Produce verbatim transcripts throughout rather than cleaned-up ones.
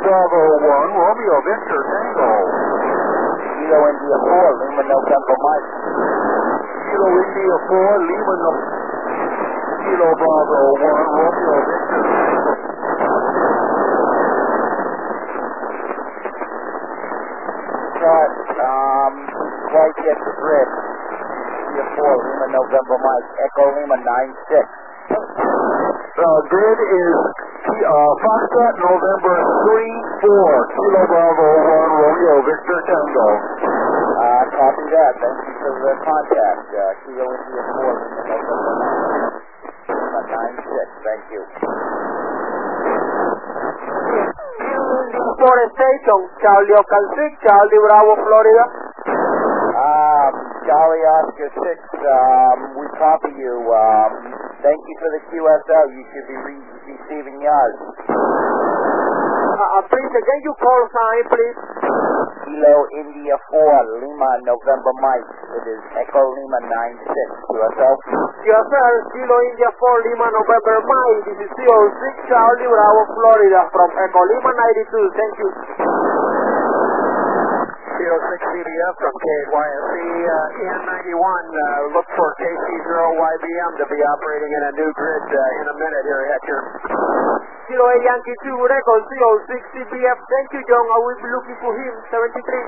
Bravo one, Romeo Victor Tango. Kilo India four, Lima November Mike. Kilo India four, Lima no Kilo Bravo one, Romeo Victor. Chart, um, quite get the grid. India four, Lima November Mike. Echo Lima nine six. The grid is uh, Foxtrot November three four, Kilo Bravo one, Romeo Victor Tango. Uh, copy that. Thank you for the contact. Uh, Kilo India four, Lima November Lima nine six. Thank you. Four Station, Charlie Oscar six, Charlie Bravo, Florida. Um, Charlie Oscar six, um, we copy you. Um, thank you for the Q S L. You should be re- receiving yours. Uh, uh, please, again, you call sign, please. Kilo India four, Lima November Mike. It is Echo Lima nine six. Q S L. Q S L, Kilo India four, Lima November Mike. This is C O six, Charlie Bravo, Florida, from Echo Lima ninety-two. Thank you. C O six C D F from K Y S C, uh, E N ninety-one, uh, look for K C zero Y B M to be operating in a new grid uh, in a minute here at your... Kilo A Yankee two, record C O six C B F. Thank you, John. I will be looking for him. seventy-three.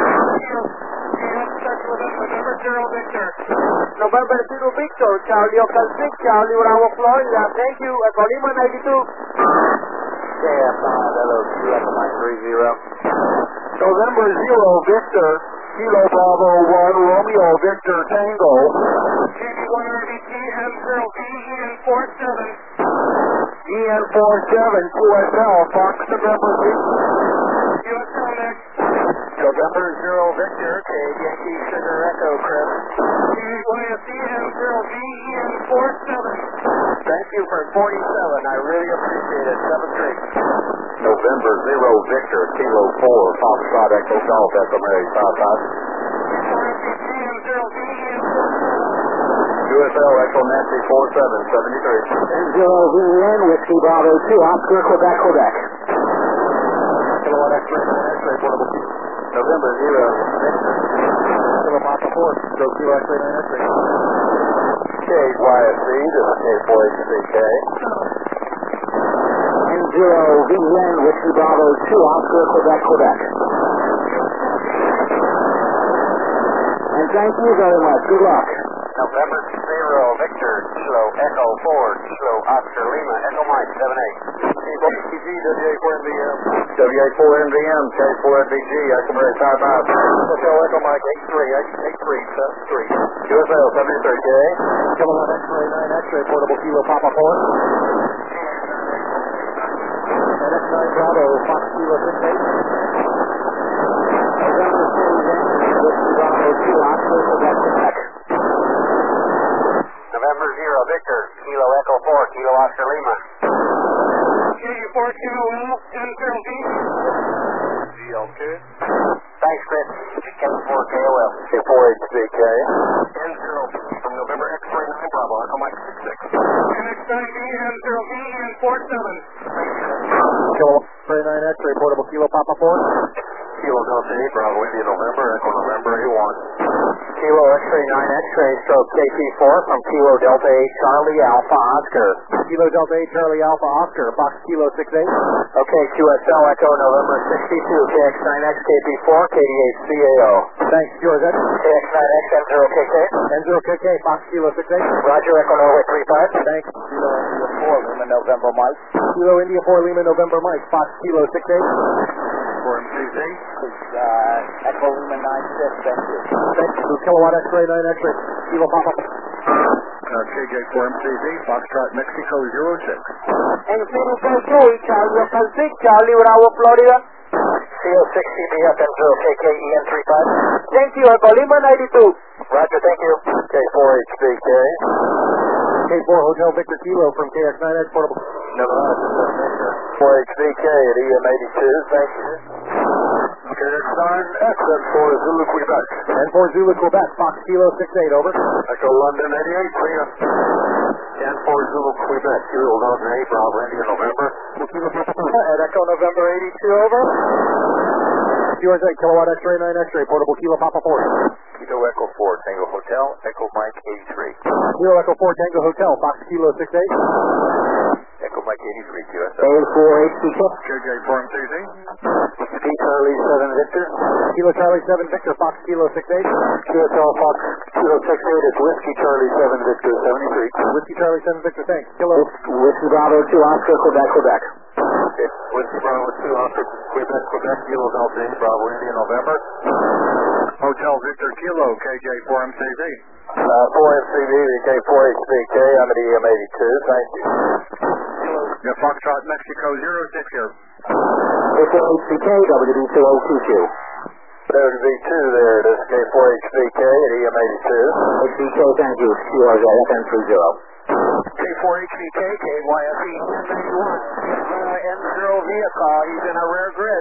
November zero Victor. November zero Victor, Charlie Oscar six, Charlie Bravo, Florida. Thank you. Echo Lima ninety-two. K F nine, hello, Q S nine three zero. November zero Victor, Kilo Bravo one, Romeo Victor Tango. J B one R D T M zero B E N four seven. E N four seven, Q S L, Fox November six. Q S L next. November zero Victor, K Yankee Sugar Echo, Chris. J Y S E M zero B E N four seven. Thank you for forty-seven, I really appreciate it, seven three. November zero Victor, Kilo four, Foxtrot Echo Golf, Echo Mary, South Hot. U S L Echo Nancy four seven, seventy-three. zero V N, Whiskey Bravo two, Oscar, Quebec, Quebec. Kilowatt X-ray, X-ray, portable Q. November zero Victor, Kilo Papa four, go Kilo X-ray, nine X-ray. K Y S C, this is K four H C K. zero V N, Whiskey Bravo two, Oscar, Quebec, Quebec. And thank you very much. Good luck. November zero Victor, Kilo Echo four, Kilo Oscar Lima, Echo Mike seven eight. W A four M V M. W A four M V M, K four M V G, Echo Mary five five. Hotel Echo Mike eight three, eight three, seven three. U S L seventy-three K. Kilowatt X-ray nine X-ray, portable Kilo Papa four. And X nine Bravo, Fox Kilo six eight. November zero V N, Whiskey Bravo two, Oscar, Quebec, Quebec. November zero Victor, Kilo Echo four, Kilo Oscar Lima. K four Q L, N zero B. G L K. Thanks, Chris. K four K O L. K four H C K. N zero B from November X-ray nine Bravo, Echo Mike six six. N X nine B, N zero B, N four seven. Kilo X-ray nine X-ray, portable Kilo Papa four. Kilo Delta eight Bravo, India November, Echo November A one. Kilo X-ray nine X-ray, stroke K P four from Kilo Delta eight Charlie Alpha Oscar. Kilo Delta eight Charlie Alpha Oscar, Fox Kilo six eight. Okay, Q S L Echo November sixty-two, K X nine X K P four, K D eight C A O. Thanks, George. K X nine X N zero K K. N zero K K, Fox Kilo six eight. Roger, Echo Norway three five. Thanks. Kilo India four, Lima November Mike. Kilo India four, Lima November Mike, Fox Kilo six eight. four M C Z. Uh, Echo Lima nine six, thank you. Thanks to Kilowatt X-ray nine X-ray, Kilo Papa. Uh, K J four M C Z, Foxtrot Mexico zero six. And zero K K, Charlie Oscar six, Charlie Bravo, Florida. C O six C B F N zero K K E N three five. Thank you. Echo Lima ninety-two. Roger, thank you. K four H B K. K four Hotel Victor Kilo from K X nine X portable. Nevada. four H B K at E M eighty-two, thank you. K X nine X N four Zulu Quebec. N four Zulu Quebec, Fox Kilo six eight, over. Echo London eighty-eight, see ya. N four Zulu Quebec, Kilo Delta eight, Bravo India, November. At Echo November eighty-two, over. U S A, Kilowatt X-ray nine X-ray, portable Kilo Papa four. Kilo Echo four, Tango Hotel, Echo Mike eighty-three. Kilo Echo four, Tango Hotel, Fox Kilo six eight. Echo Mike eighty-three, Q S L. A four H C K. K J four M C Z. P Charlie seven Victor. Kilo Charlie seven Victor, Fox Kilo six eight. Q S L Fox Kilo six eight, it's Whiskey Charlie seven Victor seventy-three. Whiskey Charlie seven Victor, thanks. Kilo. Whiskey Bravo two Oscar, Quebec, Quebec. Okay. Whiskey Bravo two, Oscar, Quebec, Quebec, Kilo Delta eight, Bravo India, November. Hotel Victor Kilo, K J four M C Z. Uh, four M C V, K four H B K, I'm at E M eighty-two, thank you. Yeah, Foxtrot Mexico zero six here. A four H C K, W B two oh two two. W B two there, it is K four H B K at E M eighty-two. H B K, thank you. Q R Z, F M three zero. K four H B K, K Y S E ninety-one. Uh, N zero vehicle, he's in a rear grid.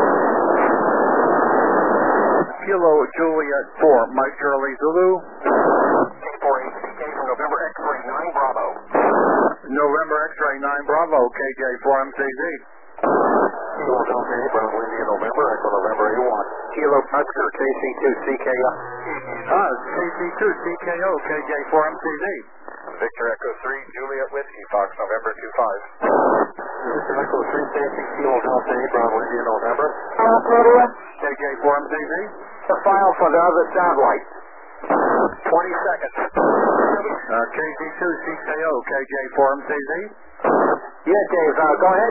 Kilo Juliet four, Mike Charlie Zulu. K four H B K from November X-ray nine Bravo. November X-ray nine Bravo, K J four M C Z. Kilo Delta eight, Bravo India, November, Echo November A one. Kilo Oscar, K C two C K O. Ah, K C two C K O, K J four M C Z. Victor Echo three, Juliet Whiskey, Fox November two five. Victor Echo three, Stacy, Kilo Delta eight, Bravo India, November. K J four M C Z. The file for the other satellite. twenty seconds. Uh, K C two C K O, K J four M C Z. Yeah, Dave, uh, go ahead.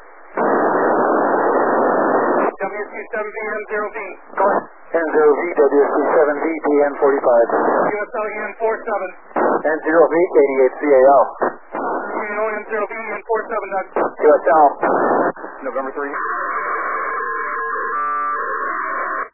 W C seven V N zero V. Go ahead. N zero V, W C seven V, P N forty-five. U S L E N four seven. N zero V, eighty-eight C A L. N zero V, N four seven. Q S L. November three.